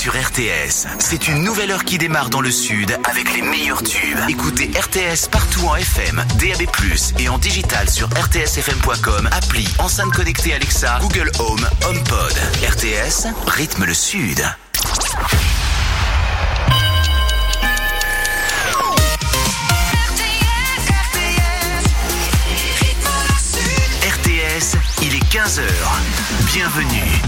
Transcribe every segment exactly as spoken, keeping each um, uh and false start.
sur R T S. C'est une nouvelle heure qui démarre dans le sud avec les meilleurs tubes. Écoutez R T S partout en F M, D A B plus, et en digital sur r t s f m point com, appli, enceinte connectée Alexa, Google Home, HomePod. R T S, rythme le sud. R T S, il est quinze heures. Bienvenue.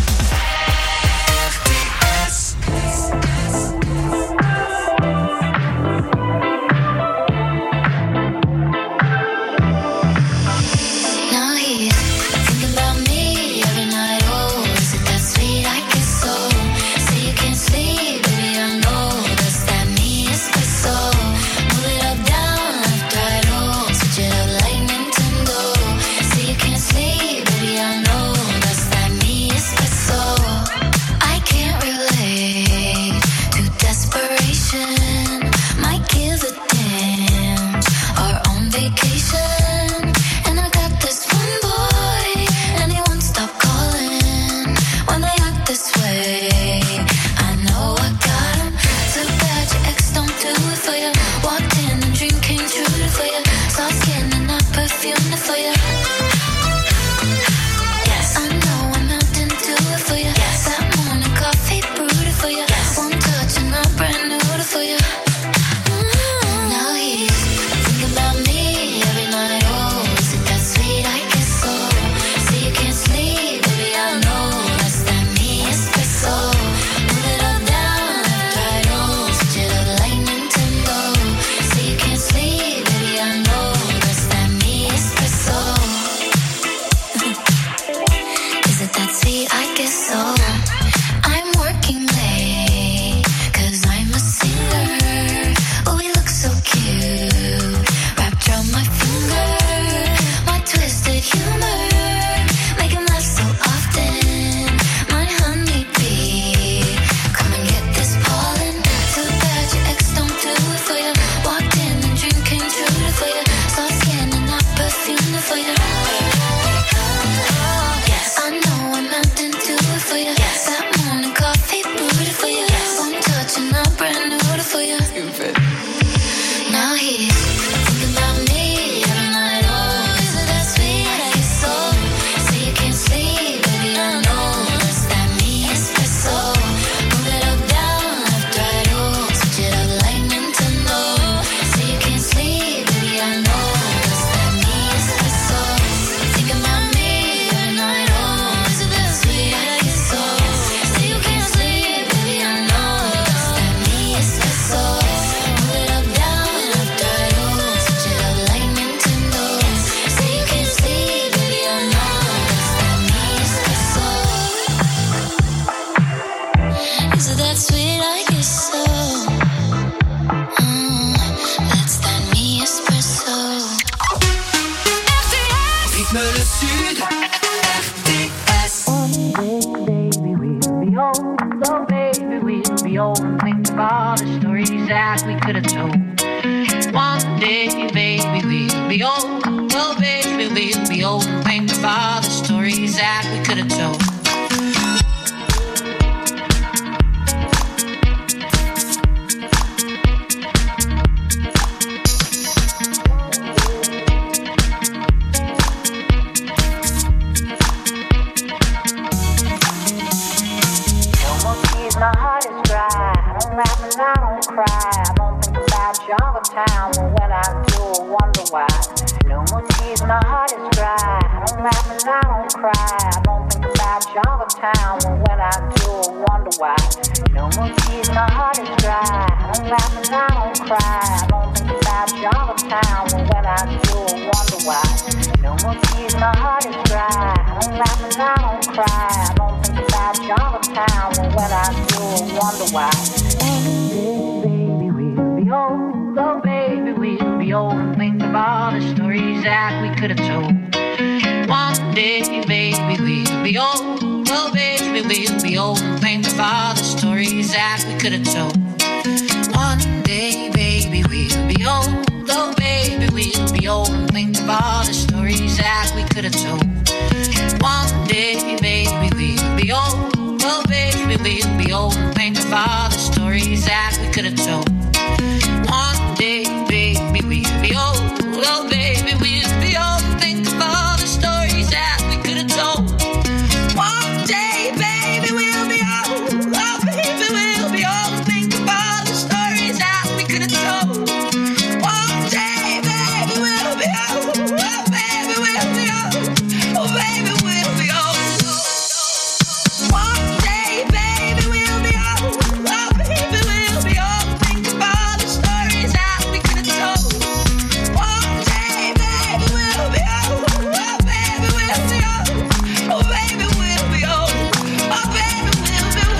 One day, baby, we'll be old. Oh, baby, we'll be old and think of all the stories that we could have told. One day, baby, we'll be old. Oh, baby, we'll be old and think of all the stories that we could have told. One day, baby, we'll be old. Oh, baby, we'll be old and think of all the stories that we could have told. One day, baby, we'll be old. Oh, baby, we'll be old. Oh, baby, we'll be old. One day, baby, we'll be old. Oh, baby, we'll be old. Think of all the stories that we could have told. One day, baby, we'll be old. Oh, baby, we'll be old. Oh, baby, we'll be old. Oh, baby, we'll be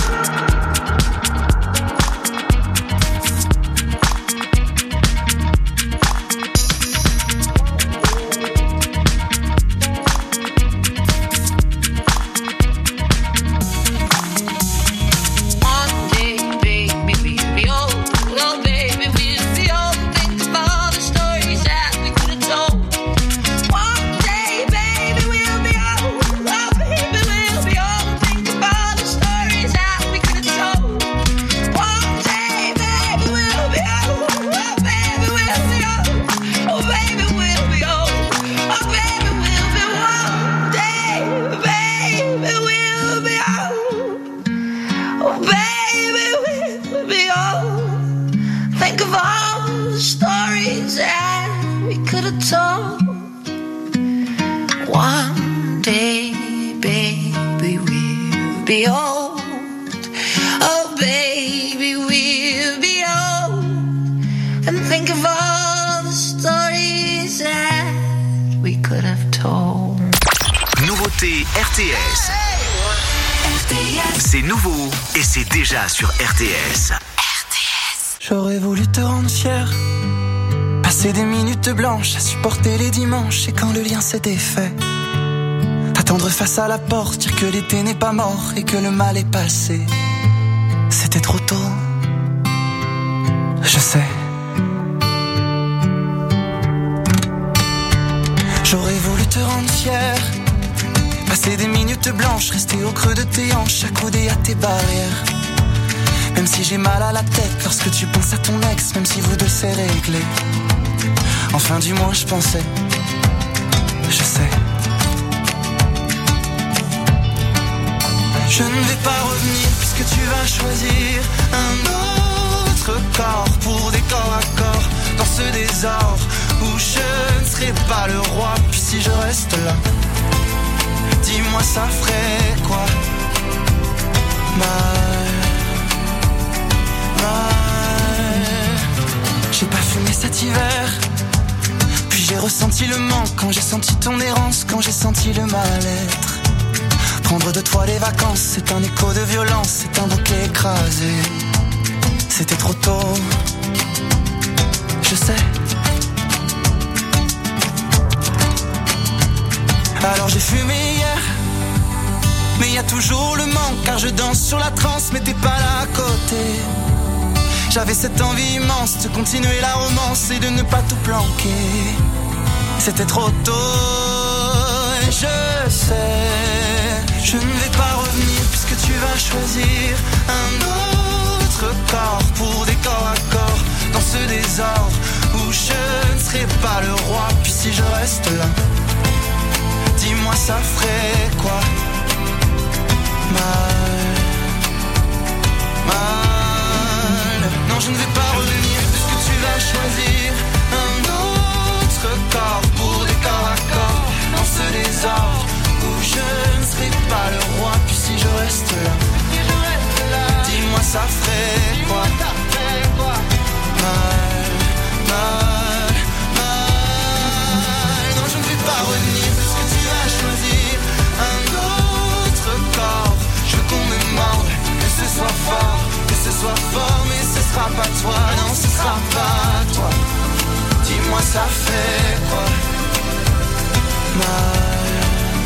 One day, baby, we'll be old. Oh, baby, we'll be old. Think of all the stories that we could have told. One day, baby, we'll be old. Oh, baby, we'll be old. Think of all the stories that we could have told. One day, baby, we'll be old. Oh, baby, we'll be old. Oh, baby, we'll be old. Oh, baby, we'll be one day, baby, we'll be old. Oh, baby, we'll be old. Think of all the stories that we could have told. One day, baby, we'll be old. Oh, baby, we'll be old. And think of all the stories that we could have told. Nouveauté R T S. C'est nouveau et c'est déjà sur R T S. J'aurais voulu te rendre fier, passer des minutes blanches à supporter les dimanches et quand le lien s'est défait, t'attendre face à la porte, dire que l'été n'est pas mort et que le mal est passé. C'était trop tôt, je sais. J'aurais voulu te rendre fier, passer des minutes blanches, rester au creux de tes hanches, accoudé à tes barrières. Même si j'ai mal à la tête lorsque tu penses à ton ex, même si vous deux c'est réglé. Enfin du moins je pensais, je sais. Je ne vais pas revenir puisque tu vas choisir un autre corps pour des corps à corps dans ce désordre où je ne serai pas le roi. Puis si je reste là, dis-moi ça ferait quoi? Mal, mal. J'ai pas fumé cet hiver, puis j'ai ressenti le manque quand j'ai senti ton errance, quand j'ai senti le mal-être. Prendre de toi les vacances, c'est un écho de violence, c'est un bouquet écrasé. C'était trop tôt, je sais. Alors j'ai fumé hier, mais y a toujours le manque, car je danse sur la transe, mais t'es pas là à côté. J'avais cette envie immense de continuer la romance et de ne pas tout planquer. C'était trop tôt, et je sais. Je ne vais pas revenir puisque tu vas choisir un autre corps pour des corps à corps dans ce désordre où je ne serai pas le roi. Puis si je reste là, dis-moi ça ferait quoi? Mal, mal. Non, je ne vais pas revenir puisque tu vas choisir un autre corps pour des corps à corps dans ce désordre où je ne serai pas le roi. Puis si je reste là, dis-moi ça ferait quoi? Mal, mal, mal. Non, je ne vais pas revenir parce que tu vas choisir un autre corps. Je veux qu'on me morde, que ce soit fort, que ce soit fort, mais ce sera pas toi, non, ce sera pas toi. Dis-moi ça fait quoi? Mal,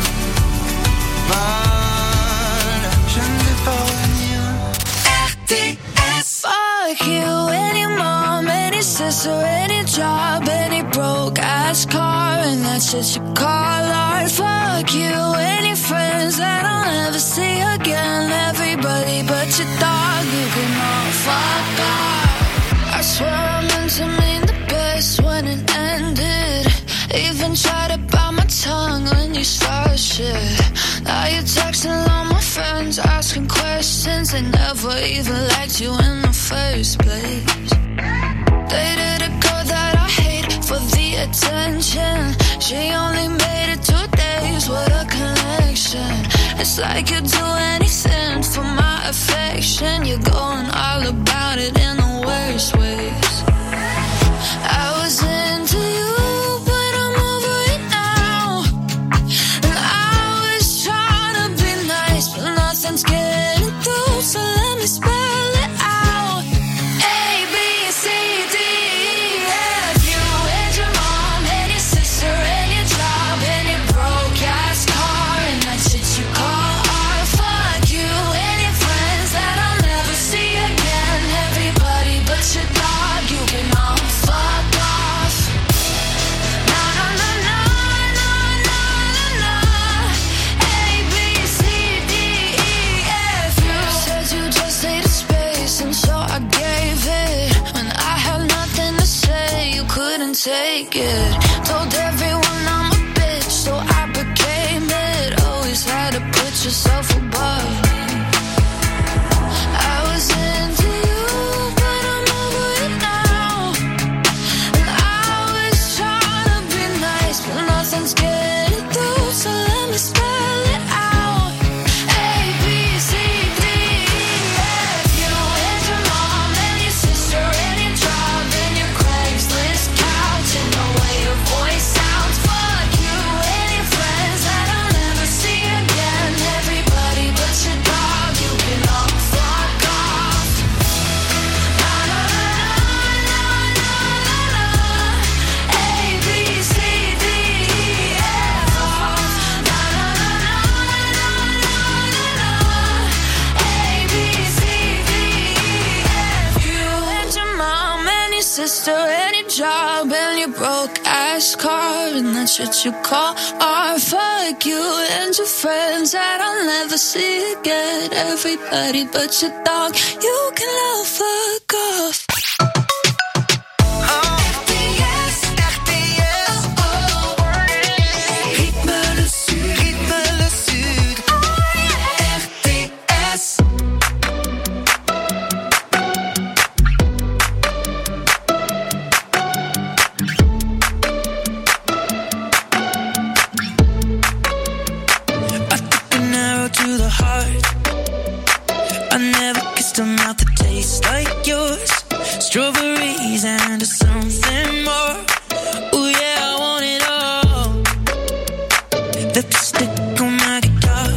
mal, je ne vais pas revenir. R T S. Fuck you, any mom, any sister, any job, any broke ass car, and that's just you call art. Fuck you, any friends that I'll never see again. Everybody everybody but your dog, you can all fuck off. I swear I meant to mean the best when it ended. Even tried to bite my tongue when you started shit. Now you're texting all my friends, asking questions. They never even liked you in the first place. Dated a girl that I hate for the attention. She only made it two days with a connection. It's like you'd do anything for my affection. You're going all about it in the worst ways. I was into you, but I'm over it now. And I was trying to be nice, but nothing's getting through, so let me spell it out. A, B, C, D, E, F, you and your mom and your sister and your job and your broke ass car and that shit you call art. Fuck you and your friends that I'll never see again. Everybody but your dog, you can all fuck off. Na na na na na na na na. A, B, C, D, E, F, you said you just needed space, and so I gave it. When I had nothing to say, you couldn't take it. Told everyone I'm a bitch, so I became it. Always had to put yourself above me. I was into you, but I'm over it now. And I was trying to be nice, but nothing's getting through, so let me spell it out. A, B, C, D, E, F, you and your mom and your sister and your job and your Craigslist couch and the way your voice sounds. Fuck you and your friends that I'll never see again. Everybody but your dog, you can all fuck off. Na na na na na na na. A, B, C, D, E, F, off. Na na na na na na na na. A, B, C, D, E, F. You and your mom and your sister and your job and your broke ass car and that shit you call art. Fuck you and your friends that I'll never see again. Everybody but your dog, you can all fuck off. R T S, R T S, oh. Rythme le sud, rythme le sud. R T S. I took an arrow to the heart. I never kissed a mouth that tastes like yours. Strawberries and something more. Ooh yeah, I want it all. Lipstick on my guitar.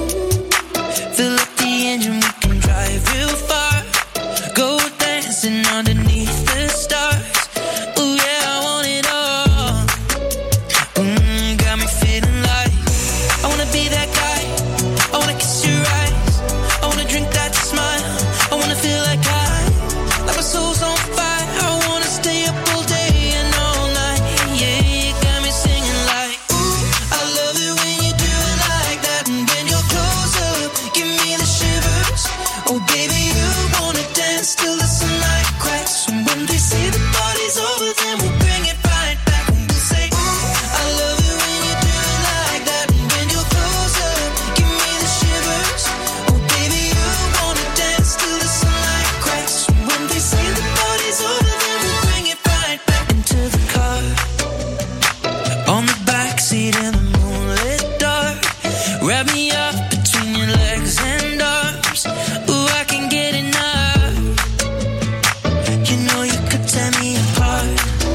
Fill up the engine, we can drive real far. Go dancing underneath the stars. Ooh yeah, I want it all. Mm, got me feeling like I wanna be that guy. I wanna kiss your eyes. I wanna drink that smile. I wanna feel like I, like my soul's on fire. I wanna stay up all day and all night. Yeah, you got me singing like, ooh, I love it when you do it like that. And when you're close up, give me the shivers. Oh baby, you wanna dance till the sunlight cracks. And when they say the party's over, then we'll bring it right back. And we'll say, ooh, I love it when you do it like that. And when you're close up, give me the shivers. Oh baby, you wanna dance till the sunlight cracks. And when they say the party's over, then we'll bring it right back. Into the car, on the backseat in the moonlit dark. Wrap me up between your legs and arms. Ooh, I can get enough. You know you could tear me apart.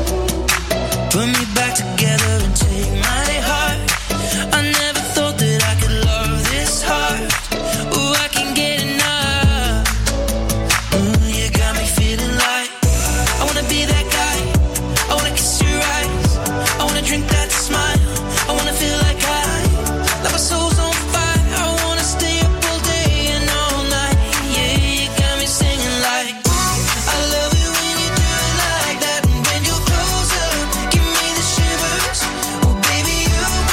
Put me back together and take my heart. I never thought that I could love this hard. Ooh, I can get enough. Ooh, you got me feeling like I wanna be that guy. I wanna kiss your eyes. I wanna drink that smile. I wanna feel like I, like my soul's on fire. I wanna stay up all day and all night. Yeah, you got me singing like, ooh, I love it when you do it like that. And when you're close up, give me the shivers. Oh baby, you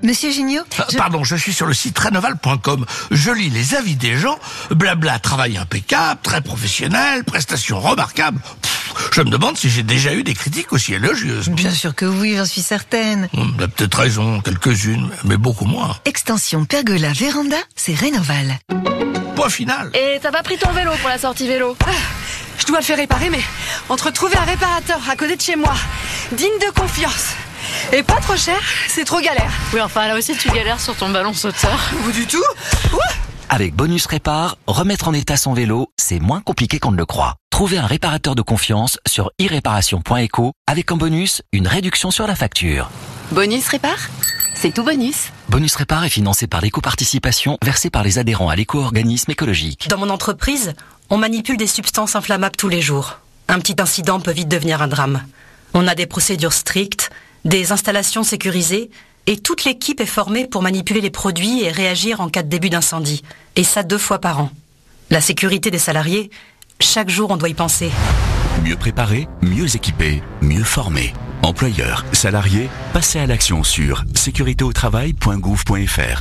Monsieur Gignot, je... Pardon, je suis sur le site rénoval point com. Je lis les avis des gens. Blabla, travail impeccable, très professionnel, prestations remarquables. Pff, je me demande si j'ai déjà eu des critiques aussi élogieuses. Bien sûr que oui, j'en suis certaine. Hum, t'as peut-être raison, quelques-unes, mais beaucoup moins. Extension Pergola Véranda, c'est Rénoval. Point final. Et t'as pas pris ton vélo pour la sortie vélo? ah, Je dois le faire réparer, mais entre trouver un réparateur à côté de chez moi, digne de confiance, et pas trop cher, c'est trop galère. Oui, enfin là aussi tu galères sur ton ballon sauteur. Ou du tout. Ouh. Avec Bonus Répar, remettre en état son vélo, c'est moins compliqué qu'on ne le croit. Trouvez un réparateur de confiance sur i réparation point éco avec en bonus une réduction sur la facture. Bonus Répar, c'est tout bonus. Bonus Répar est financé par l'éco-participation versée par les adhérents à l'éco-organisme écologique. Dans mon entreprise, on manipule des substances inflammables tous les jours. Un petit incident peut vite devenir un drame. On a des procédures strictes, des installations sécurisées, et toute l'équipe est formée pour manipuler les produits et réagir en cas de début d'incendie. Et ça deux fois par an. La sécurité des salariés, chaque jour on doit y penser. Mieux préparé, mieux équipé, mieux formé. Employeurs, salariés, passez à l'action sur sécurité au travail point gouv point fr.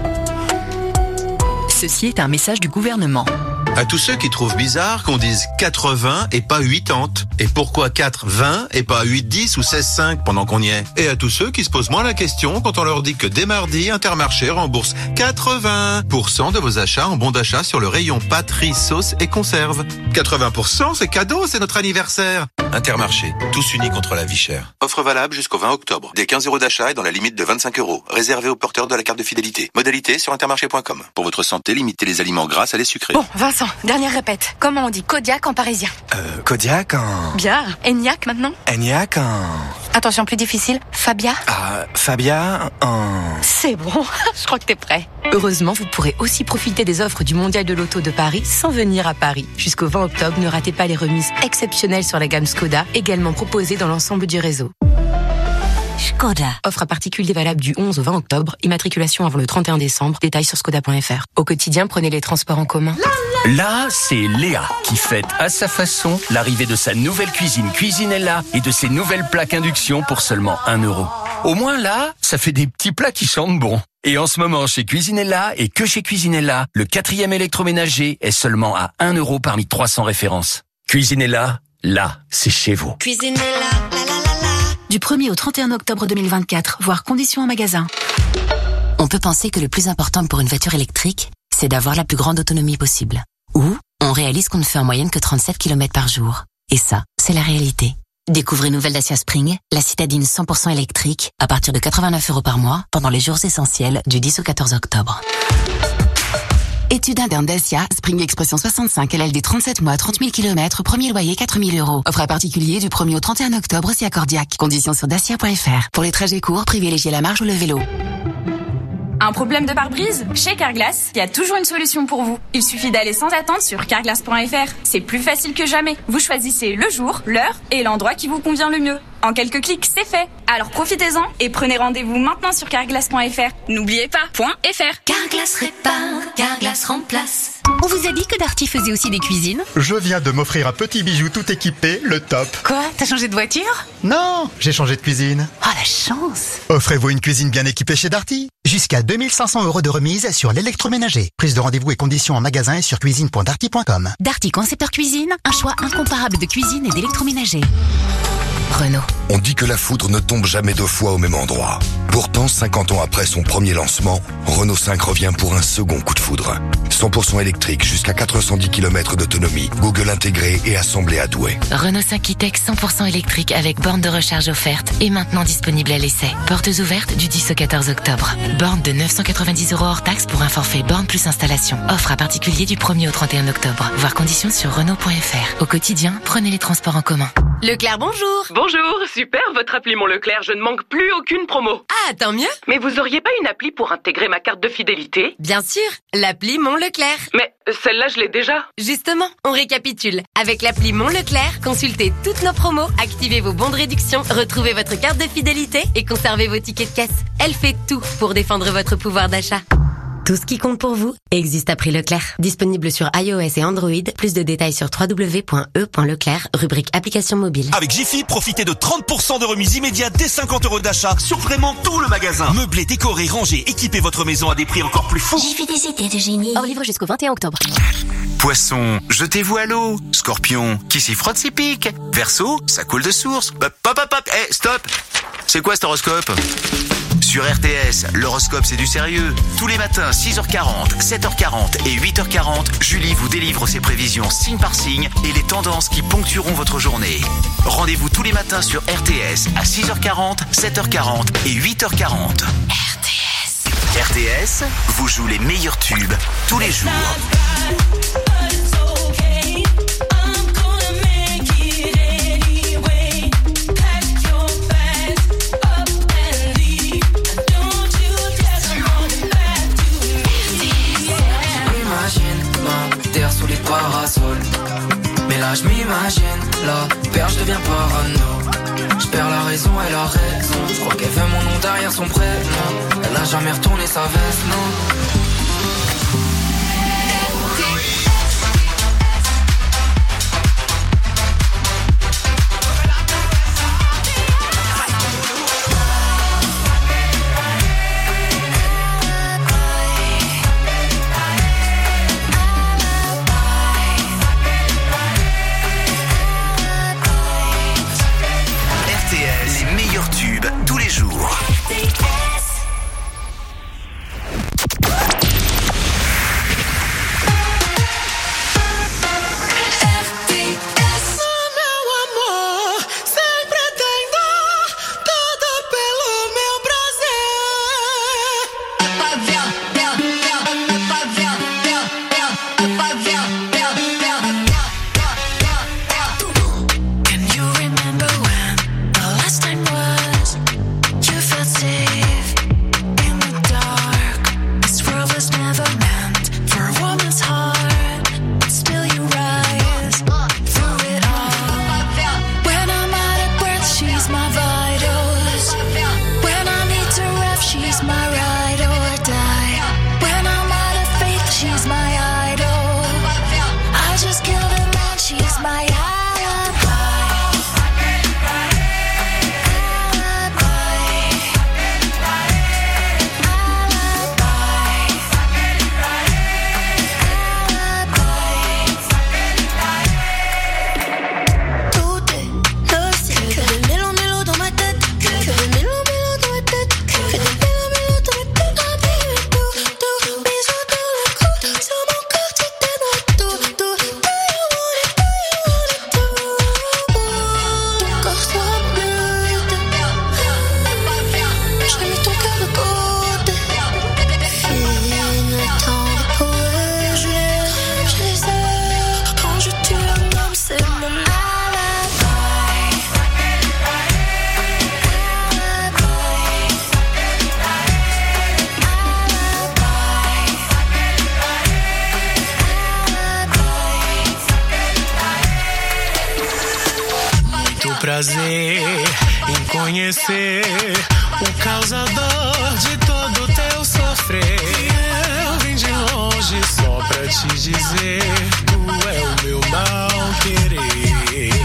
Ceci est un message du gouvernement. À tous ceux qui trouvent bizarre qu'on dise quatre-vingts et pas quatre-vingts. Et pourquoi quatre vingt et pas huit dix ou seize cinq pendant qu'on y est. Et à tous ceux qui se posent moins la question quand on leur dit que dès mardi, Intermarché rembourse quatre-vingts pour cent de vos achats en bons d'achat sur le rayon pâtes, riz, sauce et conserve. quatre-vingts pour cent, c'est cadeau, c'est notre anniversaire. Intermarché, tous unis contre la vie chère. Offre valable jusqu'au vingt octobre. Des quinze euros d'achat et dans la limite de vingt-cinq euros. Réservé aux porteurs de la carte de fidélité. Modalité sur intermarché point com. Pour votre santé, limitez les aliments gras à les sucrés. Bon, Vincent, dernière répète. Comment on dit Kodiak en parisien? Euh, Kodiak en... Bien. Eniac maintenant? Eniac en... Attention, plus difficile. Fabia? Ah, Fabia en... C'est bon, je crois que t'es prêt. Heureusement, vous pourrez aussi profiter des offres du Mondial de l'Auto de Paris sans venir à Paris. Jusqu'au vingt octobre, ne ratez pas les remises exceptionnelles sur la gamme Skoda, également proposée dans l'ensemble du réseau. Skoda. Offre à particulier valable du onze au vingt octobre. Immatriculation avant le trente et un décembre. Détails sur skoda point fr. Au quotidien, prenez les transports en commun. Là, c'est Léa qui fête à sa façon l'arrivée de sa nouvelle cuisine Cuisinella et de ses nouvelles plaques induction pour seulement un euro. Au moins là, ça fait des petits plats qui sentent bon. Et en ce moment, chez Cuisinella et que chez Cuisinella, le quatrième électroménager est seulement à un euro parmi trois cents références. Cuisinella, là, c'est chez vous. Cuisinella. Du premier au trente et un octobre deux mille vingt-quatre, voire conditions en magasin. On peut penser que le plus important pour une voiture électrique, c'est d'avoir la plus grande autonomie possible. Ou, on réalise qu'on ne fait en moyenne que trente-sept kilomètres par jour. Et ça, c'est la réalité. Découvrez nouvelle Dacia Spring, la citadine cent pour cent électrique, à partir de quatre-vingt-neuf euros par mois, pendant les jours essentiels du dix au quatorze octobre. Étude interne Dacia, Spring Expression soixante-cinq, L L D trente-sept mois, trente mille kilomètres, premier loyer quatre mille euros. Offre à particulier du premier au trente et un octobre, c'est accordiaque. Conditions sur dacia point fr. Pour les trajets courts, privilégiez la marche ou le vélo. Un problème de pare-brise? Chez Carglass, il y a toujours une solution pour vous. Il suffit d'aller sans attendre sur carglass point fr. C'est plus facile que jamais. Vous choisissez le jour, l'heure et l'endroit qui vous convient le mieux. En quelques clics, c'est fait. Alors profitez-en et prenez rendez-vous maintenant sur carglass point fr. N'oubliez pas, .fr. Carglass répare, Carglass remplace. On vous a dit que Darty faisait aussi des cuisines? Je viens de m'offrir un petit bijou tout équipé, le top. Quoi? T'as changé de voiture? Non, j'ai changé de cuisine. Oh la chance! Offrez-vous une cuisine bien équipée chez Darty. Jusqu'à deux mille cinq cents euros de remise sur l'électroménager. Prise de rendez-vous et conditions en magasin et sur cuisine point darty point com. Darty Concepteur Cuisine, un choix incomparable de cuisine et d'électroménager. Renault. On dit que la foudre ne tombe jamais deux fois au même endroit. Pourtant, cinquante ans après son premier lancement, Renault cinq revient pour un second coup de foudre. cent pour cent électrique jusqu'à quatre cent dix kilomètres d'autonomie, Google intégré et assemblé à Douai. Renault cinq e-Tech cent pour cent électrique avec borne de recharge offerte et maintenant disponible à l'essai. Portes ouvertes du dix au quatorze octobre. Borne de neuf cent quatre-vingt-dix euros hors taxe pour un forfait borne plus installation. Offre à particulier du premier au trente et un octobre. Voir conditions sur Renault point fr. Au quotidien, prenez les transports en commun. Leclerc, bonjour. Bonjour, super, votre appli Mon Leclerc, je ne manque plus aucune promo. Ah, tant mieux. Mais vous auriez pas une appli pour intégrer ma carte de fidélité? Bien sûr, l'appli Mon Leclerc. Mais celle-là, je l'ai déjà. Justement, on récapitule. Avec l'appli Mon Leclerc, consultez toutes nos promos, activez vos bons de réduction, retrouvez votre carte de fidélité et conservez vos tickets de caisse. Elle fait tout pour défendre votre pouvoir d'achat. Tout ce qui compte pour vous existe à prix Leclerc. Disponible sur iOS et Android. Plus de détails sur w w w point e point leclerc, rubrique application mobile. Avec Jiffy, profitez de trente pour cent de remise immédiate dès cinquante euros d'achat sur vraiment tout le magasin. Meublé, décoré, rangé, équipez votre maison à des prix encore plus fous. Jiffy, des idées de génie. Hors livre jusqu'au vingt et un octobre. Poisson, jetez-vous à l'eau. Scorpion, qui s'y frotte s'y pique. Verseau, ça coule de source. Hop, hop, hop, hop. Eh, stop. C'est quoi cet horoscope ? Sur R T S, l'horoscope c'est du sérieux. Tous les matins, six heures quarante, sept heures quarante et huit heures quarante, Julie vous délivre ses prévisions signe par signe et les tendances qui ponctueront votre journée. Rendez-vous tous les matins sur R T S à six heures quarante, sept heures quarante et huit heures quarante. R T S. R T S vous joue les meilleurs tubes tous les jours. Sous les parasols. Mais là je m'imagine, la perche devient parano. Je perds la raison et la raison. Je crois qu'elle veut mon nom derrière son prénom. Elle a jamais retourné sa veste, non. Tous les jours. Prazer em conhecer o causador de todo teu sofrer. Eu vim de longe só pra te dizer, tu é o meu não querer.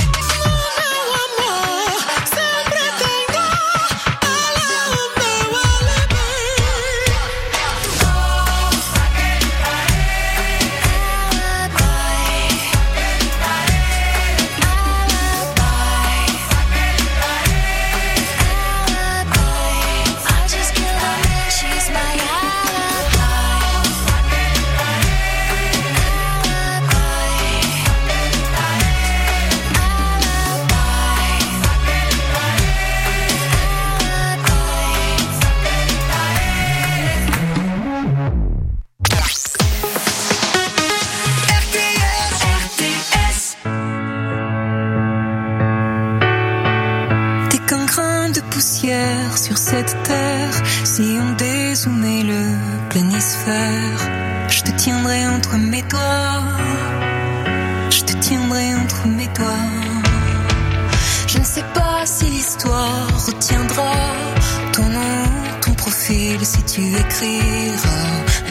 Sur cette terre, si on dézoomait le planisphère, je te tiendrai entre mes doigts, je te tiendrai entre mes doigts. Je ne sais pas si l'histoire retiendra ton nom, ton profil, si tu écriras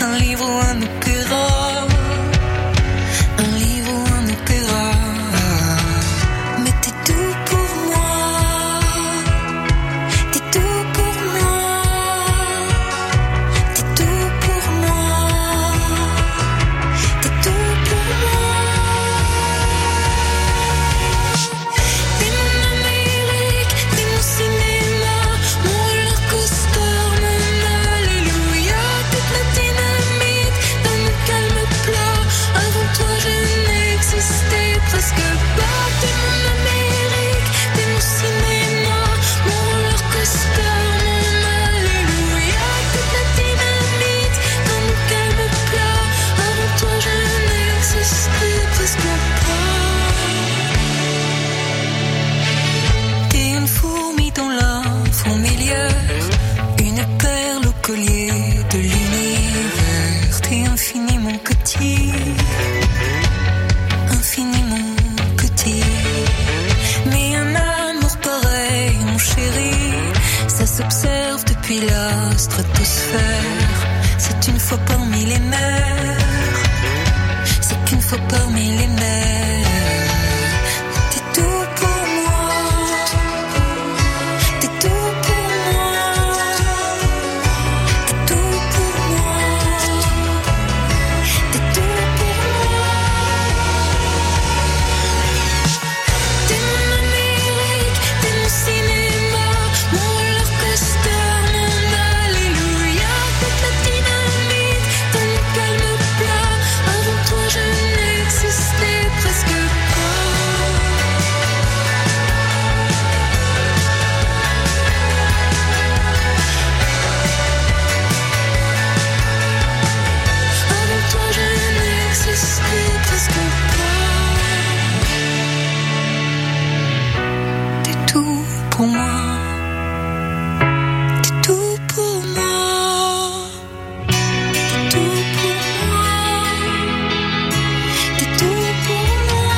presque pas. T'es mon Amérique, t'es mon cinéma, mon roller coaster, mon alléluia. Toute la dynamite dans mon calme plat. Avant toi je n'existais presque pas. T'es une fourmi dans la fourmilière, une perle au collier de l'univers. T'es infiniment petit, infiniment petit. Mais un amour pareil, mon chéri, ça s'observe depuis la stratosphère. C'est une fois parmi les mers, c'est qu'une fois parmi les mers. T'es tout pour moi, t'es tout pour moi, t'es tout pour moi, t'es tout pour moi. T'es mon Amérique, t'es mon cinéma, mon roller coaster, mon alléluia. Toute la dynamite dans mon calme plat. Avant toi je n'existais presque pas. Avant toi je n'existais presque pas. T'es tout pour moi, t'es tout pour moi, t'es tout pour moi, t'es tout pour moi.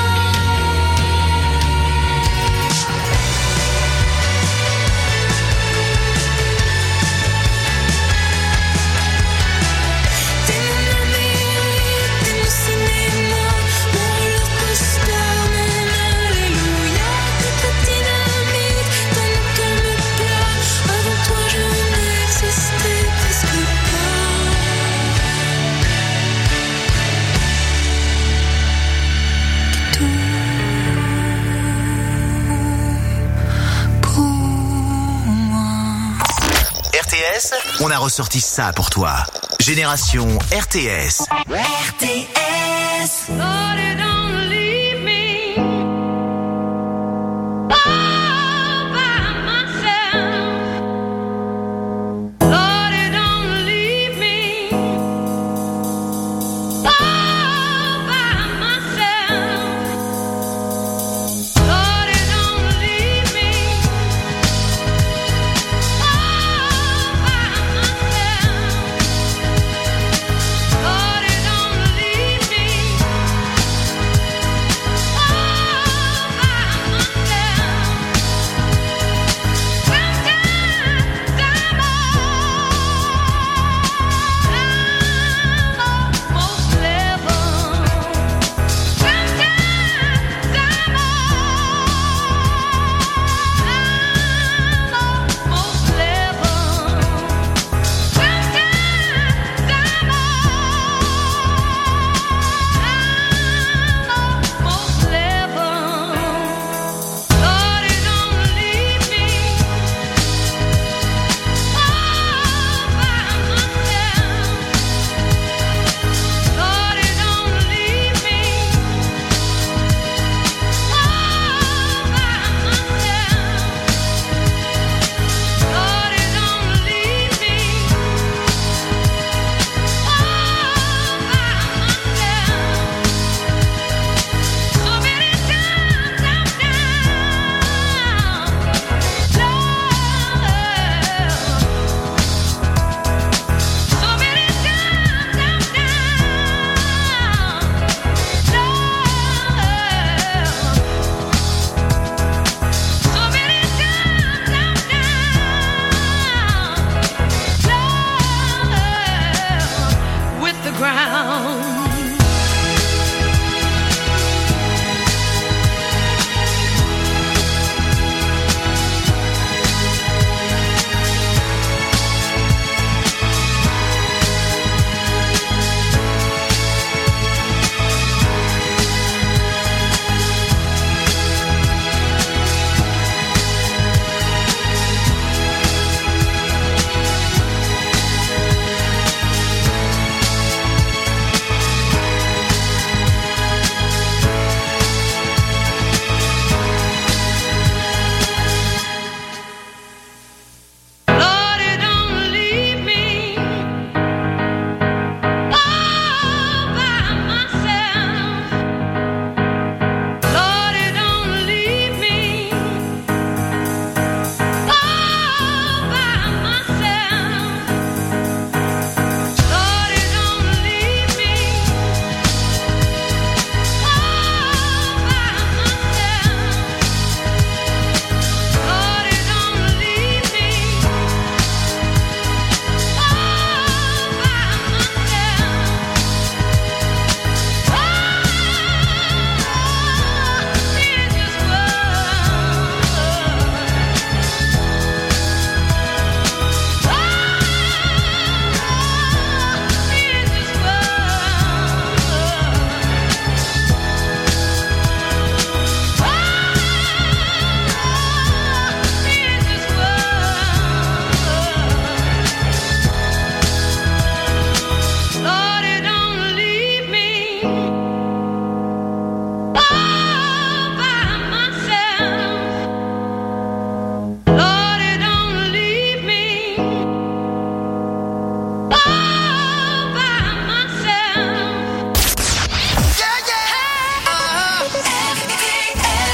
T'es mon Amérique, t'es mon cinéma, mon roller coaster, mon alléluia. Toute la dynamite dans mon calme plat. Avant toi je n'existais presque pas. T'es tout pour moi. R T S, on a ressorti ça pour toi. Génération R T S. R T S. Lord, don't leave me all by myself. Lord, don't leave me all by myself. Lord, don't leave me all by myself. Lord, don't leave me.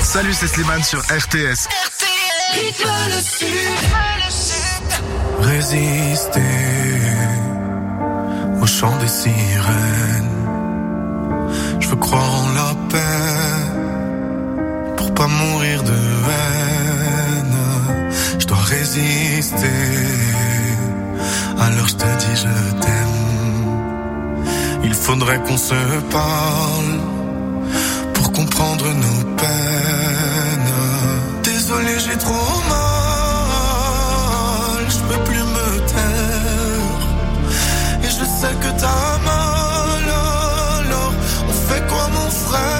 Salut, c'est Slimane sur R T S. Rythme le sud. Résister au chant des sirènes. Je veux croire en la paix pour pas mourir de haine. Je dois résister. Alors je te dis je t'aime. Il faudrait qu'on se parle pour comprendre nos peines. Désolé, j'ai trop mal, je peux plus me taire. Et je sais que t'as mal, alors on fait quoi mon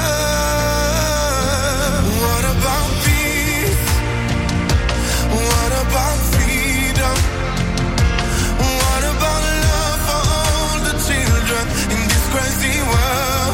frère? What about peace? What about freedom? What about love for all the children in this crazy world?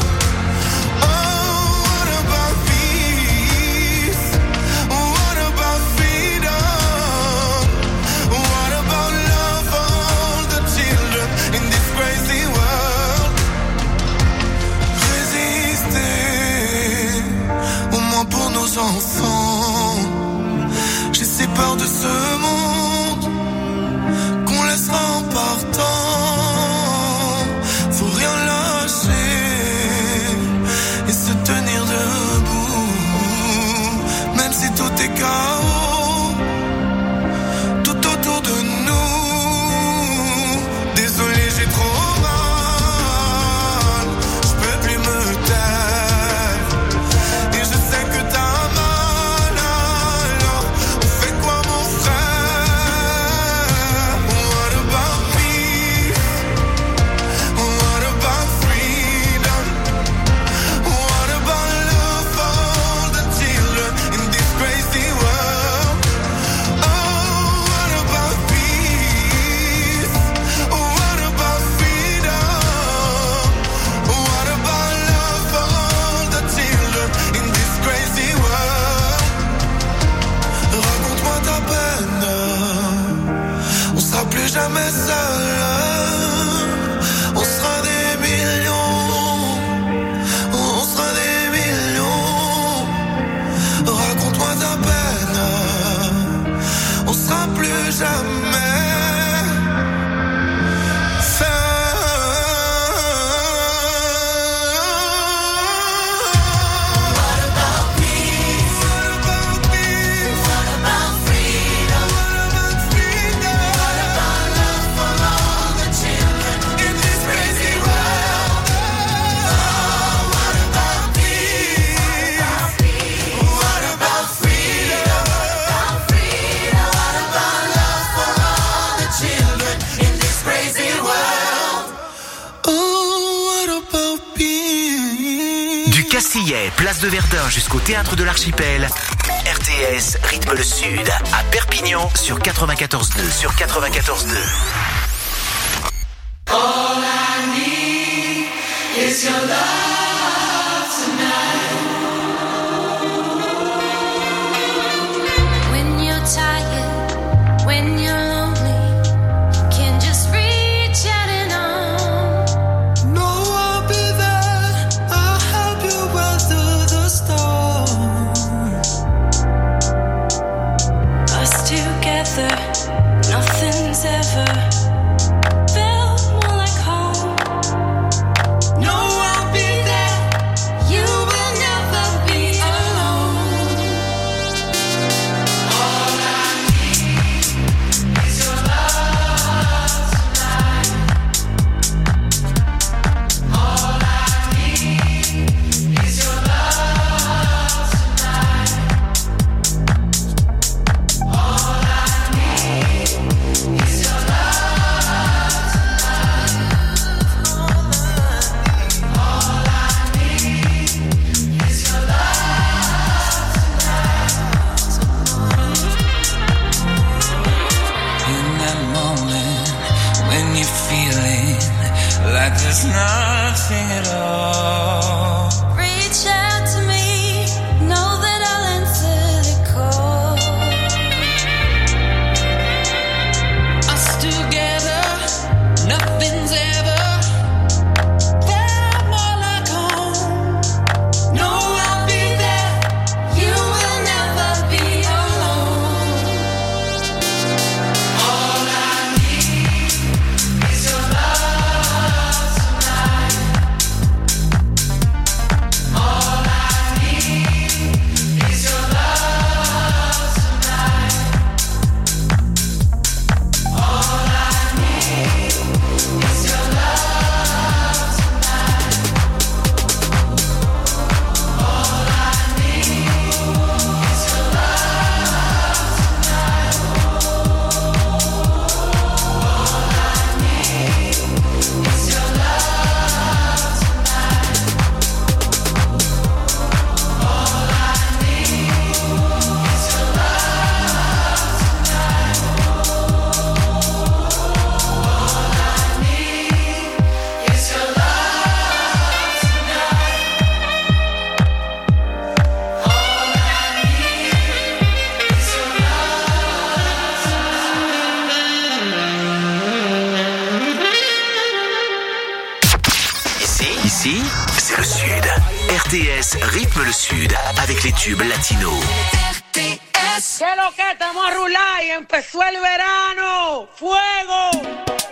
Pour nos enfants, j'ai si peur de ce monde qu'on laissera en partant. Faut rien lâcher et se tenir debout, même si tout est chaos tout autour de nous. Désolé, j'ai trop mal, je peux plus me taire. Plus jamais seul, on sera des millions, on sera des millions. Raconte-moi ta peine, on sera plus jamais seul. What about peace? What about peace? What about freedom? What about freedom? Castillet, place de Verdun jusqu'au théâtre de l'Archipel. R T S rythme le sud à Perpignan sur quatre-vingt-quatorze deux sur quatre-vingt-quatorze deux. All I need is your love tonight. When you're tired, when you're lonely, you can just reach out and on. No, I'll be there. I'll help you weather the storm. Us together, nothing's ever felt more like home. No, I'll be there. You will never be alone. All I need is your love tonight. All I need is your love tonight. All I need is your love tonight. All I need is your love In that moment when you're feeling like there's nothing at all. Reach out to me, know that I'll answer the call. us together. Nothing's ever felt more like home. No, I'll be there. You avec les tubes latinos. ¿Qué lo que estamos a rular y empezó el verano? ¡Fuego!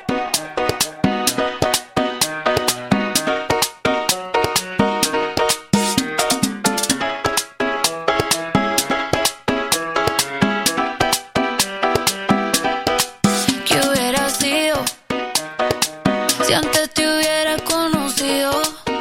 ¿Qué hubiera sido si antes te hubiera conocido?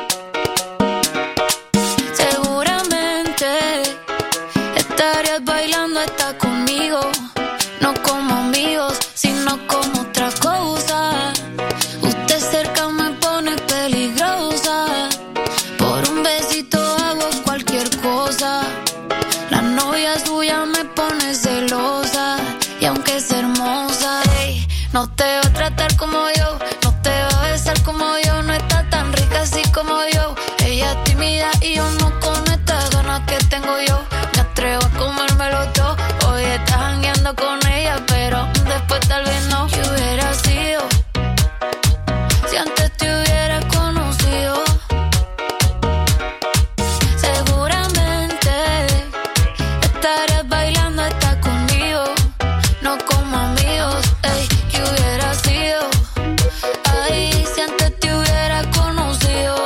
Seguramente estarías bailando hasta conmigo, no como amigos, sino como otra cosa. Usted cerca me pone peligrosa, por un besito hago cualquier cosa. La novia suya me pone celosa, y aunque es hermosa, ey, no te va a tratar como yo, no te va a besar como yo, no está tan rica así como yo. Ella es tímida y yo no con estas ganas que tengo yo. Me atrevo a comérmelo todo. Hoy estás jangueando con ella, pero después tal vez no. ¿Qué hubiera sido si antes te hubiera conocido? Seguramente estarías bailando hasta conmigo, no como amigos. Ey, ¿qué hubiera sido? Ay, si antes te hubiera conocido.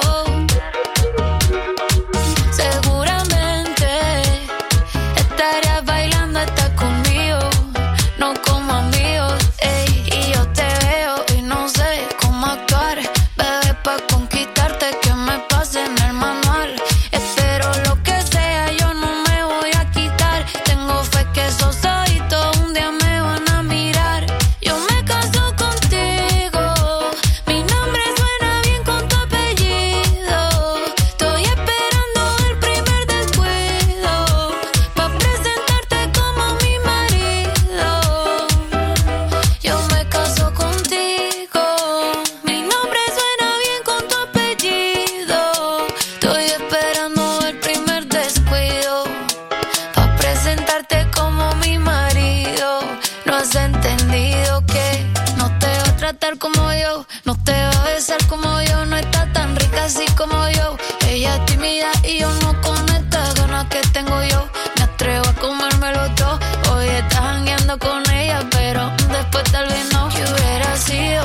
Seguramente estarías bailando hasta conmigo, no como amigos. Ey, y yo te veo y no sé cómo actuar, bebé, pa' conquistarte que me pase en el manual. Espero lo que sea, yo no me voy a quitar. Tengo fe que esos ojitos un día me van a mirar. Yo me caso contigo, mi nombre suena bien con tu apellido. Estoy esperando el primer descuido, pa' presentarte como mi marido. Yo me caso contigo, mi nombre suena bien con tu apellido. Estoy esperando el primer descuido, pa' presentarte como mi marido. No has entendido que no te va a tratar como yo, no te va a besar como yo, no está tan rica así como yo. Ella es tímida y yo no con estas ganas que tengo yo. Me atrevo a comérmelo todo. Hoy estás jangueando con ella, pero después tal vez no. ¿Qué hubiera sido?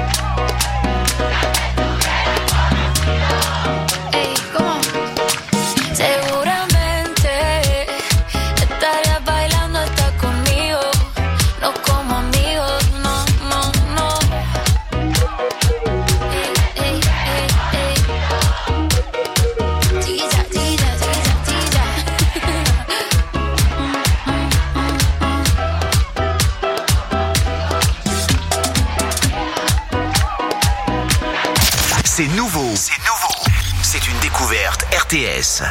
Ey, ¿cómo? Seguramente estarías bailando hasta conmigo, no como amigos, no, no, no. Ey, ey, ey, ey. Chiquilla, chiquilla, chiquilla, chiquilla. C'est nouveau. C'est nouveau. C'est une découverte R T S.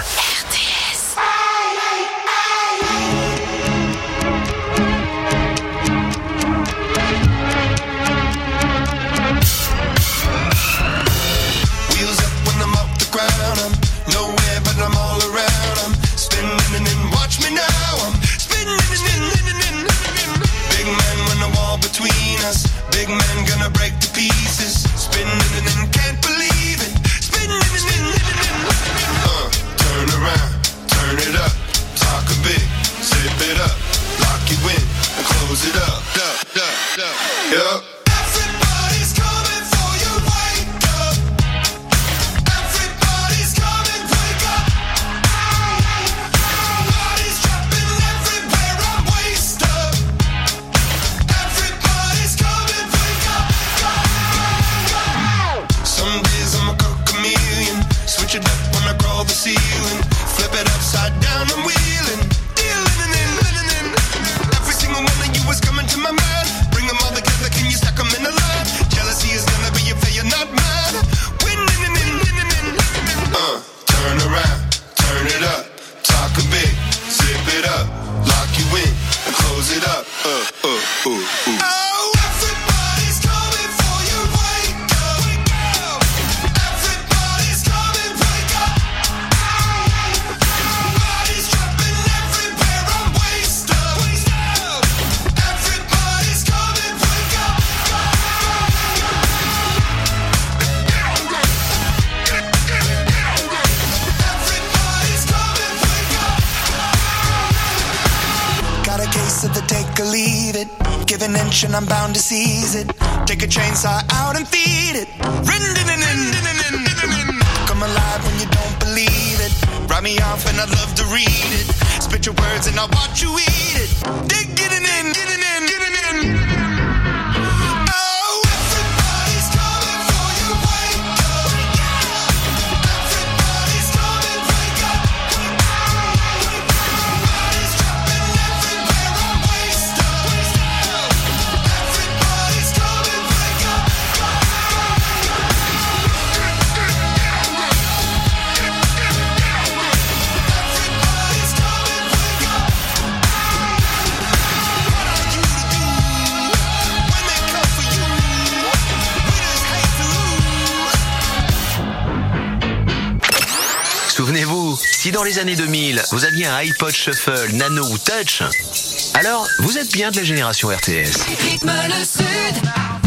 Wheels up when I'm off the ground. I'm nowhere but I'm all around. I'm spinning and watch me now. I'm spinning and big man when the wall between us. Big man gonna break to pieces. Spinning and can't believe it. Spinning and uh, turn around, turn it up. Talk a bit, zip it up. Lock you in and close it up. Duh, duh, duh. Yup. Everybody's coming for you. Wake up. Everybody's coming. Wake up. Bodies dropping everywhere. I'm waist up. Everybody's coming. Wake up. Some days I'm a chameleon. Switch it up when I crawl the ceiling. Flip it upside down. I'm wheeling. Dealing and in. Every single one of you is coming take or leave it. Give an inch and I'm bound to seize it. Take a chainsaw out and feed it. Come alive when you don't believe it. Write me off and I'd love to read it. Spit your words and I'll watch you eat it. Dig, get it in, get it in, get it in. Souvenez-vous, si dans les années deux mille, vous aviez un iPod Shuffle, Nano ou Touch, alors vous êtes bien de la génération R T S. Rythme le Sud.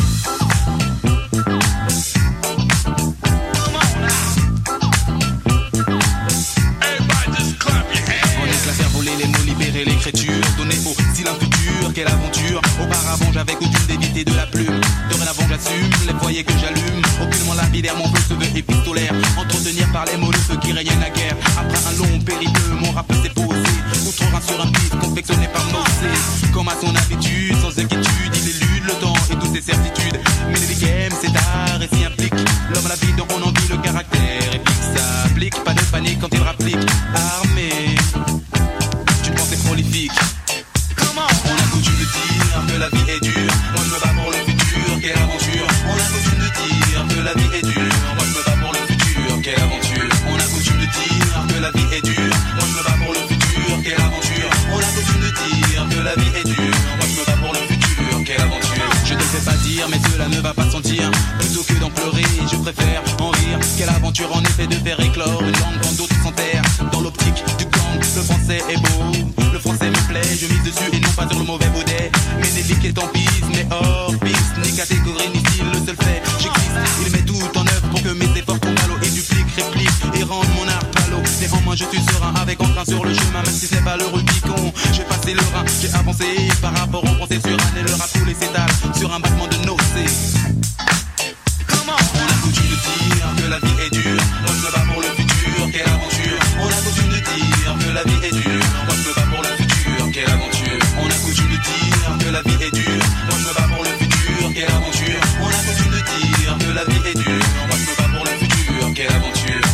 On laisse la faire voler les mots, libérer l'écriture, donner au silence futur, quelle aventure. Auparavant j'avais coutume d'éviter de la plume. Dorénavant j'assume les foyers que j'allume. Aucunement lapidaire, mon feu se veut épistolaire. Entretenir par les mots le feu qui rayonne la guerre. Après un long périple, mon rap s'est posé. Outre un sur un piste confectionné par Nosé. Comme à son habitude, sans inquiétude, il élude le temps et toutes ses certitudes. Mais les games, c'est art et s'y implique. L'homme à la vie dont on en vit le caractère. Et puis que ça applique, pas de panique quand il rapplique. Armé, tu penses c'est prolifique. On a coutume de dire que la vie est dure. Moi je me bats pour le futur, quelle aventure. On a coutume de dire que la vie est dure. Moi je me bats pour le futur, quelle aventure. On a coutume de dire que la vie est dure. Moi je me bats pour le futur, quelle aventure. On a coutume de dire que la vie est dure. Moi je me bats pour le futur, quelle aventure. Je te le fais pas dire, mais cela ne va pas sentir. Plutôt que d'en pleurer, je préfère en rire. Quelle aventure en effet de faire éclore une langue quand d'autres s'enterrent. Dans l'optique du gang, le français est beau. Le français me plaît, je mise dessus et non pas sur le mauvais baudet. Ménélique est en piste, mais hors piste. Ni catégorie, ni style, le seul fait, j'existe. Il met tout en œuvre pour que mes efforts tombent à l'eau. Et duplique, réplique et rende mon art palo. Néanmoins je suis serein avec entrain sur le chemin. Même si c'est pas le Rubicon, j'ai passé le rein. J'ai avancé par rapport au français sur un. Et le rap coulé s'étale sur un battement de nocé. On a coutume de dire que la vie est dure. Moi je me bats pour le futur, quelle aventure. On a coutume de dire que la vie est dure. Moi je me bats pour le futur, quelle aventure. On a coutume de dire que la vie est dure. Moi je me bats pour le futur, quelle aventure. On a coutume de dire que la vie est dure. Moi je me bats pour le futur, quelle aventure.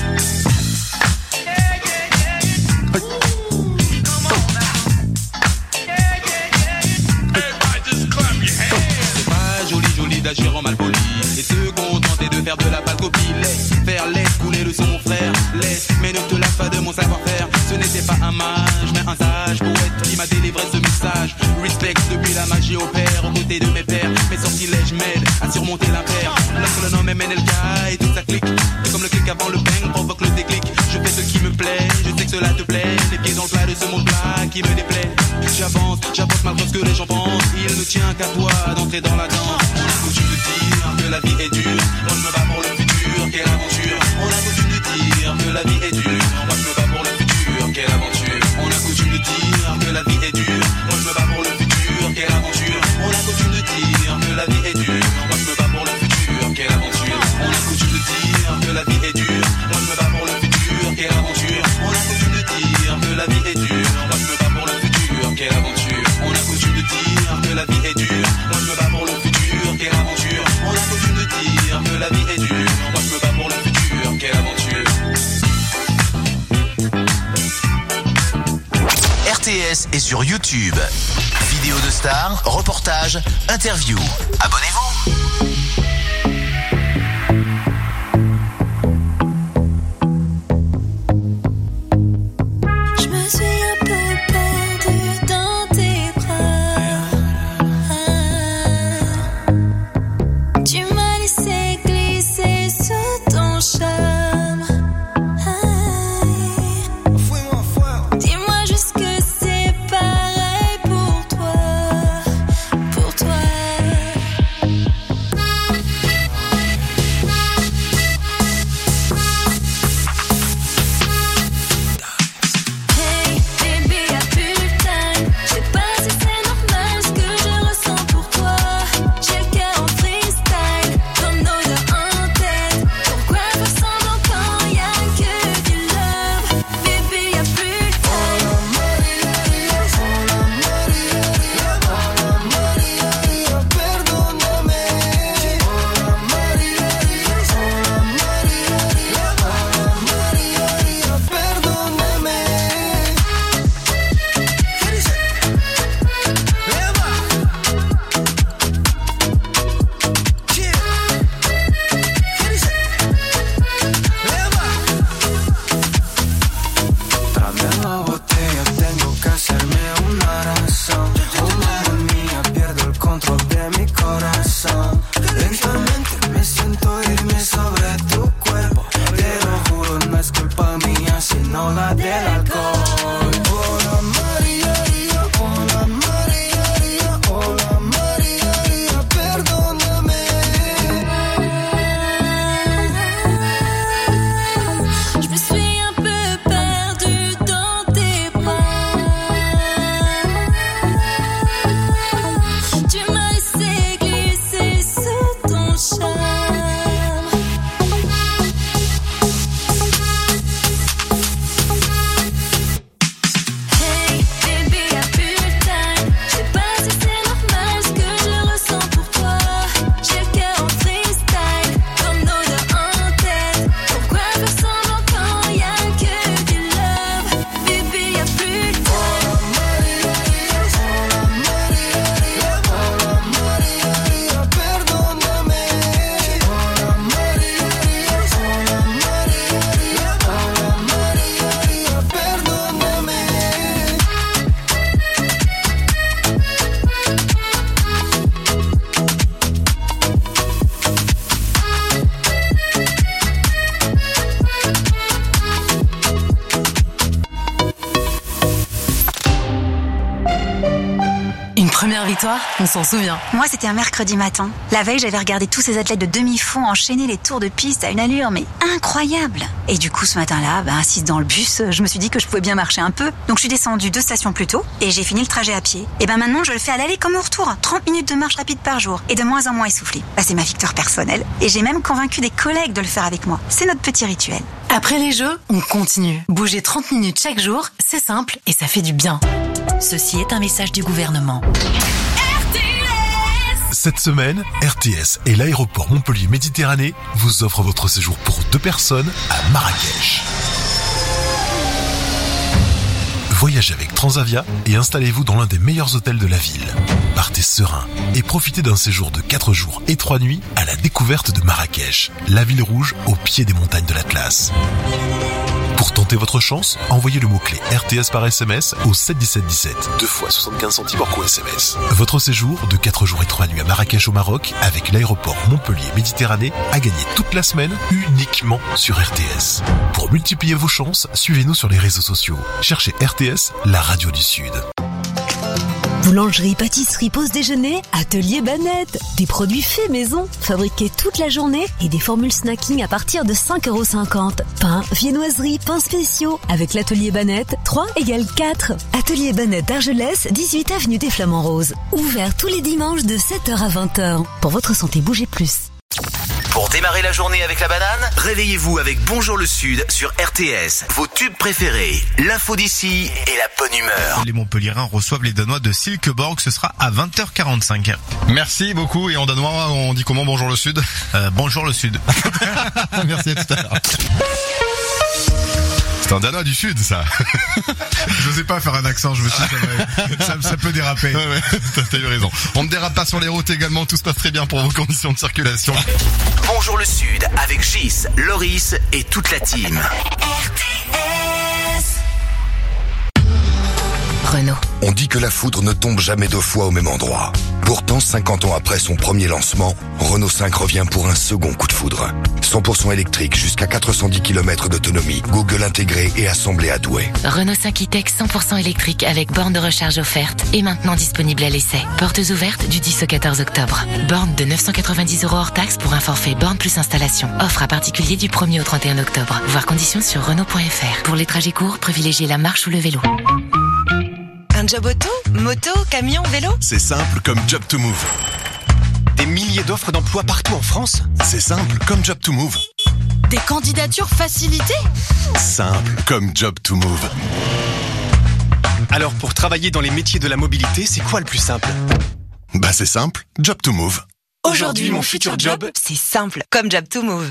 C'est pas joli joli d'agir en mal poli et se contenter de faire de la pâle copie. Laisse faire, laisse couler le son mon frère. Laisse, mais ne te lave pas de mon savoir-faire. Ce n'était pas un mage, mais un sage poète qui m'a délivré ce message. Respect depuis la magie opère aux côtés de mes pères. Mes sortilèges m'aident à surmonter l'impair. Lorsque le nom est M N L K et toute sa clique. C'est comme le clic avant le bang provoque le déclic. Je fais ce qui me plaît, je sais que cela te plaît. Les pieds dans le plat de ce monde plat qui me déplaît. J'avance, j'avance malgré ce que les gens pensent. Il ne tient qu'à toi d'entrer dans la danse. On a coutume de dire que la vie est dure. Moi je me bats pour le futur, quelle aventure. On a coutume de dire que la vie est dure. Moi je me bats pour le futur, quelle aventure. On a coutume de dire que la vie est dure. Moi je me bats pour le futur, quelle aventure. On a coutume de dire que la vie est dure. Moi je me bats pour le futur, quelle aventure. On a coutume de dire que la vie est dure. Moi je me bats pour le futur, quelle aventure. On a coutume de dire que la vie est dure. Moi je me bats pour le futur, quelle aventure. On a coutume de dire que la vie est dure. Moi je me bats pour le futur, quelle aventure. On a coutume de dire que la vie est dure. Moi je me bats pour le futur, quelle aventure. R T S est sur YouTube. Vidéos de stars, reportages, interviews. Abonnez-vous. Je me suis un peu perdue dans tes bras. Ah, tu m'as laissé glisser sous ton charme. Ah, dis-moi juste que c'est pareil pour toi, pour toi. Une première victoire, on s'en souvient. Moi, c'était un mercredi matin. La veille, j'avais regardé tous ces athlètes de demi-fond enchaîner les tours de piste à une allure, mais incroyable. Et du coup, ce matin-là, bah, assise dans le bus, je me suis dit que je pouvais bien marcher un peu. Donc, je suis descendue deux stations plus tôt et j'ai fini le trajet à pied. Et ben maintenant, je le fais à l'aller comme au retour. trente minutes de marche rapide par jour et de moins en moins essoufflée. Bah, c'est ma victoire personnelle. Et j'ai même convaincu des collègues de le faire avec moi. C'est notre petit rituel. Après les Jeux, on continue. Bouger trente minutes chaque jour, c'est simple et ça fait du bien. Ceci est un message du gouvernement. Cette semaine, R T S et l'aéroport Montpellier-Méditerranée vous offrent votre séjour pour deux personnes à Marrakech. Voyagez avec Transavia et installez-vous dans l'un des meilleurs hôtels de la ville. Partez serein et profitez d'un séjour de quatre jours et trois nuits à la découverte de Marrakech, la ville rouge au pied des montagnes de l'Atlas. Pour tenter votre chance, envoyez le mot-clé R T S par S M S au sept dix-sept dix-sept, deux fois soixante-quinze centimes hors coût S M S. Votre séjour de quatre jours et trois nuits à Marrakech au Maroc avec l'aéroport Montpellier-Méditerranée à gagner toute la semaine uniquement sur R T S. Pour multiplier vos chances, suivez-nous sur les réseaux sociaux. Cherchez R T S, la radio du Sud. Boulangerie, pâtisserie, pause déjeuner, Atelier Banette. Des produits faits maison, fabriqués toute la journée et des formules snacking à partir de cinq euros cinquante. Pain, viennoiserie, pains spéciaux. Avec l'Atelier Banette, trois égale quatre. Atelier Banette Argelès, dix-huit avenue des Flamands Roses. Ouvert tous les dimanches de sept heures à vingt heures. Pour votre santé, bougez plus. Pour démarrer la journée avec la banane, réveillez-vous avec Bonjour le Sud sur R T S. Vos tubes préférés, l'info d'ici et la bonne humeur. Les Montpelliérains reçoivent les Danois de Silkeborg, ce sera à vingt heures quarante-cinq. Merci beaucoup, et en danois on dit comment Bonjour le Sud? euh, Bonjour le Sud. Merci, à tout à l'heure. C'est un Danois du Sud, ça. Je sais pas faire un accent, je me suis dit, ça, ça, ça peut déraper. Ouais, ouais, t'as eu raison. On ne dérape pas sur les routes également, tout se passe très bien pour vos conditions de circulation. Bonjour le Sud, avec Gis, Loris et toute la team. Renault. On dit que la foudre ne tombe jamais deux fois au même endroit. Pourtant, cinquante ans après son premier lancement, Renault cinq revient pour un second coup de foudre. cent pour cent électrique jusqu'à quatre cent dix kilomètres d'autonomie, Google intégré et assemblé à Douai. Renault cinq e-Tech cent pour cent électrique avec borne de recharge offerte et maintenant disponible à l'essai. Portes ouvertes du dix au quatorze octobre. Borne de neuf cent quatre-vingt-dix euros hors taxe pour un forfait borne plus installation. Offre à particulier du premier au trente et un octobre. Voir conditions sur Renault point F R. Pour les trajets courts, privilégiez la marche ou le vélo. Un job auto, moto, camion, vélo? C'est simple comme Job to Move. Des milliers d'offres d'emploi partout en France. C'est simple comme Job to Move. Des candidatures facilitées? Simple comme Job to Move. Alors pour travailler dans les métiers de la mobilité, c'est quoi le plus simple? Bah c'est simple, Job to Move. Aujourd'hui, mon futur job, c'est simple comme Job to Move.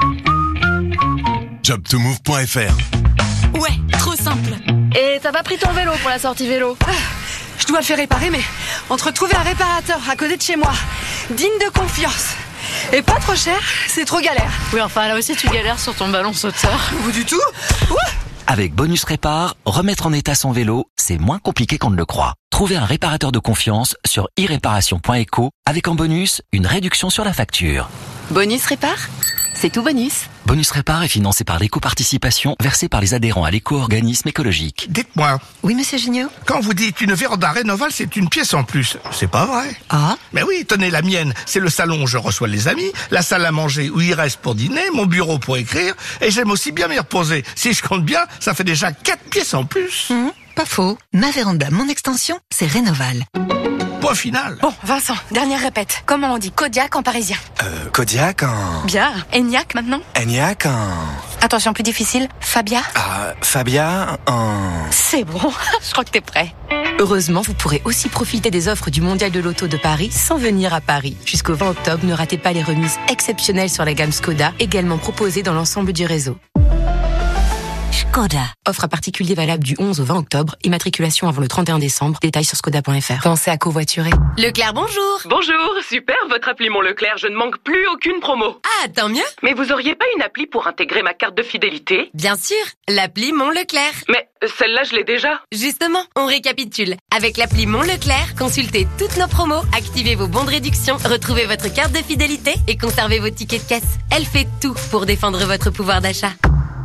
job to move point F R. Ouais, trop simple. Et t'as pas pris ton vélo pour la sortie vélo? ah, Je dois le faire réparer, mais entre trouver un réparateur à côté de chez moi, digne de confiance, et pas trop cher, c'est trop galère. Oui, enfin là aussi tu galères sur ton ballon sauteur. Ou du tout. Ouh. Avec Bonus Répar, remettre en état son vélo, c'est moins compliqué qu'on ne le croit. Trouvez un réparateur de confiance sur i réparation point eco avec en bonus une réduction sur la facture. Bonus Répar, c'est tout bonus. Bonus Répar est financé par l'éco-participation versée par les adhérents à l'éco-organisme écologique. Dites-moi. Oui, monsieur Gignot. Quand vous dites une véranda Rénoval, c'est une pièce en plus. C'est pas vrai. Ah. Mais oui, tenez, la mienne, c'est le salon où je reçois les amis, la salle à manger où il reste pour dîner, mon bureau pour écrire, et j'aime aussi bien m'y reposer. Si je compte bien, ça fait déjà quatre pièces en plus. Mmh, pas faux. Ma véranda, mon extension, c'est Rénoval. Point final. Bon, Vincent, dernière répète. Comment on dit Kodiak en parisien? Euh, Kodiak en... Bien. Enyaq maintenant? Enyaq en... Attention, plus difficile. Fabia? Ah, Fabia en... C'est bon, je crois que t'es prêt. Heureusement, vous pourrez aussi profiter des offres du Mondial de l'Auto de Paris sans venir à Paris. Jusqu'au vingt octobre, ne ratez pas les remises exceptionnelles sur la gamme Skoda, également proposées dans l'ensemble du réseau. Skoda. Offre à particulier valable du onze au vingt octobre. Immatriculation avant le trente et un décembre. Détails sur skoda point F R. Pensez à covoiturer. Leclerc, bonjour. Bonjour, super, votre appli Mon Leclerc, je ne manque plus aucune promo. Ah, tant mieux. Mais vous auriez pas une appli pour intégrer ma carte de fidélité? Bien sûr, l'appli Mon Leclerc. Mais celle-là, je l'ai déjà. Justement, on récapitule. Avec l'appli Mon Leclerc, consultez toutes nos promos, activez vos bons de réduction, retrouvez votre carte de fidélité et conservez vos tickets de caisse. Elle fait tout pour défendre votre pouvoir d'achat.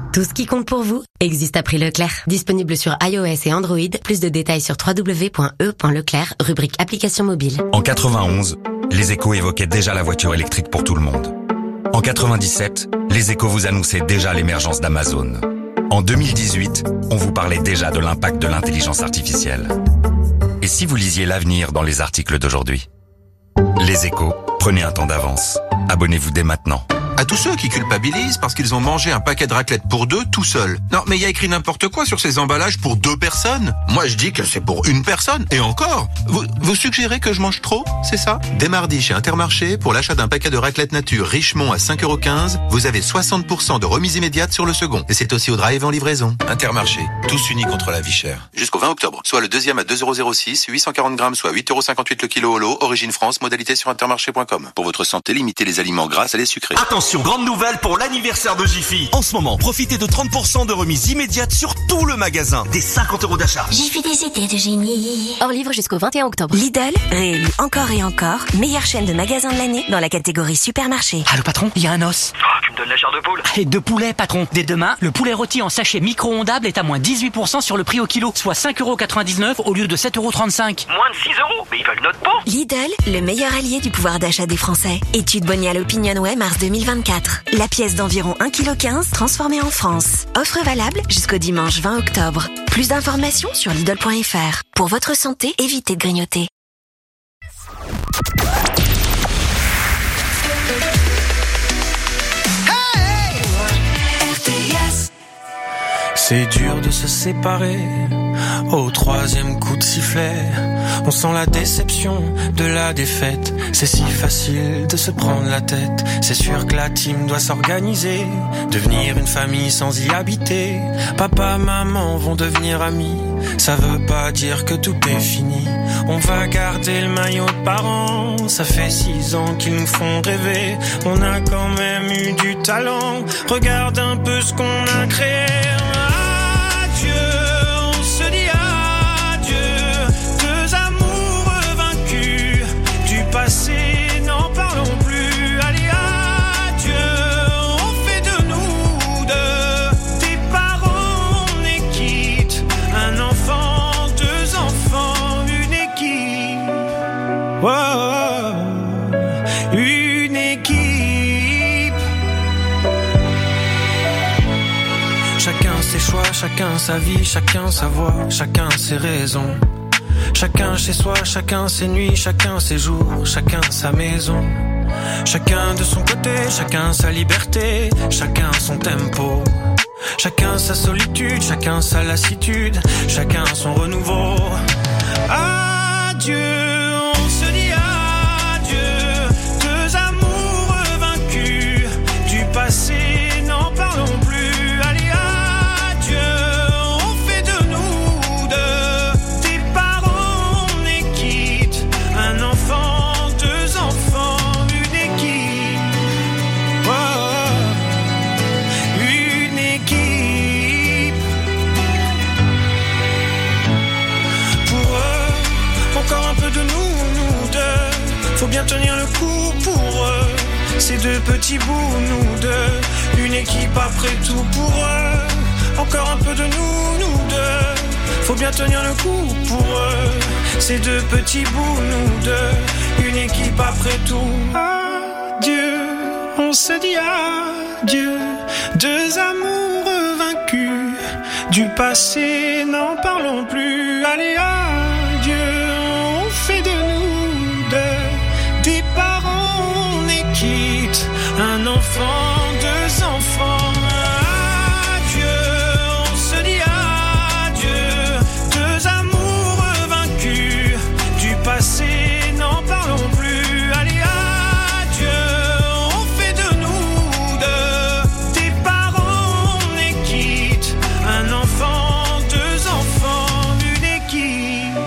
Tout ce qui compte pour vous existe à prix Leclerc. Disponible sur iOS et Android. Plus de détails sur w w w point e point leclerc, rubrique application mobile. En quatre-vingt-onze, les Échos évoquaient déjà la voiture électrique pour tout le monde. En quatre-vingt-dix-sept, les Échos vous annonçaient déjà l'émergence d'Amazon. En deux mille dix-huit, on vous parlait déjà de l'impact de l'intelligence artificielle. Et si vous lisiez l'avenir dans les articles d'aujourd'hui ? Les Échos, prenez un temps d'avance. Abonnez-vous dès maintenant. À tous ceux qui culpabilisent parce qu'ils ont mangé un paquet de raclette pour deux tout seuls. Non, mais il y a écrit n'importe quoi sur ces emballages pour deux personnes. Moi, je dis que c'est pour une personne. Et encore, vous, vous suggérez que je mange trop, c'est ça ? Dès mardi, chez Intermarché, pour l'achat d'un paquet de raclette nature Richemont à cinq euros quinze, vous avez soixante pour cent de remise immédiate sur le second. Et c'est aussi au drive en livraison. Intermarché, tous unis contre la vie chère. Jusqu'au vingt octobre, soit le deuxième à deux euros zéro six, huit cent quarante grammes, soit huit euros cinquante-huit le kilo au lot, origine France, modalité sur intermarché point com. Pour votre santé, limitez les aliments gras, salés, sucrés. Attention, grande nouvelle pour l'anniversaire de Jiffy. En ce moment, profitez de trente pour cent de remise immédiate sur tout le magasin. Des cinquante euros d'achat. Jiffy des idées de génie. Hors livre jusqu'au vingt et un octobre. Lidl, réélu encore et encore, meilleure chaîne de magasins de l'année dans la catégorie supermarché. Allô patron, il y a un os. Oh, tu me donnes la chair de poule. Et de poulet patron. Dès demain, le poulet rôti en sachet micro-ondable est à moins dix-huit pour cent sur le prix au kilo, soit cinq euros quatre-vingt-dix-neuf au lieu de sept euros trente-cinq. Moins de six euros. Mais ils veulent notre peau. Lidl, le meilleur allié du pouvoir d'achat des Français. Étude Bonial Opinionway mars deux mille vingt-quatre. La pièce d'environ un virgule quinze kilos transformée en France. Offre valable jusqu'au dimanche vingt octobre. Plus d'informations sur Lidl point F R. Pour votre santé, évitez de grignoter. C'est dur de se séparer. Au troisième coup de sifflet, on sent la déception de la défaite. C'est si facile de se prendre la tête. C'est sûr que la team doit s'organiser, devenir une famille sans y habiter. Papa, maman vont devenir amis. Ça veut pas dire que tout est fini. On va garder le maillot de parents. Ça fait six ans qu'ils nous font rêver. On a quand même eu du talent. Regarde un peu ce qu'on a créé. Adieu, on se dit adieu. Deux amours vaincus. Du passé, n'en parlons plus. Allez, adieu, on fait de nous deux des parents, on est quitte. Un enfant, deux enfants, une équipe. Oh, une équipe. Chacun ses choix, chacun sa vie, chacun sa voix, chacun ses raisons. Chacun chez soi, chacun ses nuits, chacun ses jours, chacun sa maison. Chacun de son côté, chacun sa liberté, chacun son tempo. Chacun sa solitude, chacun sa lassitude, chacun son renouveau. Adieu, on se dit adieu. Deux amours vaincus. Du passé, n'en parlons plus. Allez, adieu, on fait de nous deux des parents, on est quitte. Un enfant, deux enfants, une équipe. Oh, une équipe. Pour eux, encore un peu de nous, nous deux. Faut bien tenir le coup pour eux. Ces deux petits bouts, nous deux. Une équipe après tout pour eux. Encore un peu de nous, nous deux. Faut bien tenir le coup pour eux. Ces deux petits bouts, nous deux. Une équipe après tout. Adieu, on se dit adieu. Deux amours vaincus. Du passé, n'en parlons plus. Allez, adieu.